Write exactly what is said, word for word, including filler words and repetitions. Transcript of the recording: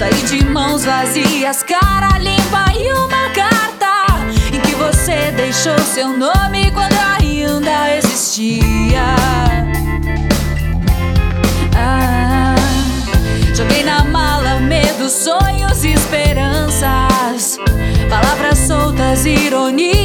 Saí de mãos vazias, cara limpa e uma carta em que você deixou seu nome quando ainda existia. Ah, joguei na mala medo, sonhos e esperanças, palavras soltas, ironia